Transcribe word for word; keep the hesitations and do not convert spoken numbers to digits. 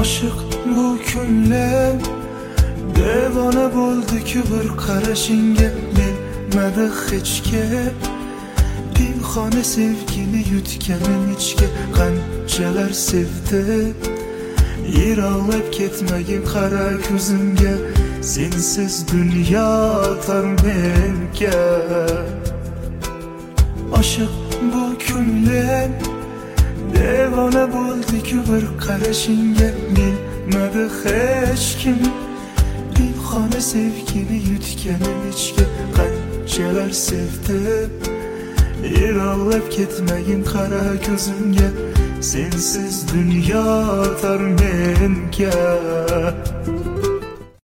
Aşık bu kunlar devona bo'ldi-ku bir qarashingga bilmadi hech kim. Pinhona sevgini yutganim ichga qanchalar sevdi. Yiroqlab ketmagin qara ko'zimga, sensiz dunyo tor menga. Aşık bu kunlar devona bo'ldi-ku bir qarashingga bilmadi hech kim. Pinhona sevgini yutganim ichga qanchalar sevdi. Yiroqlab ketmagin qara ko'zimga, sensiz dunyo tor menga.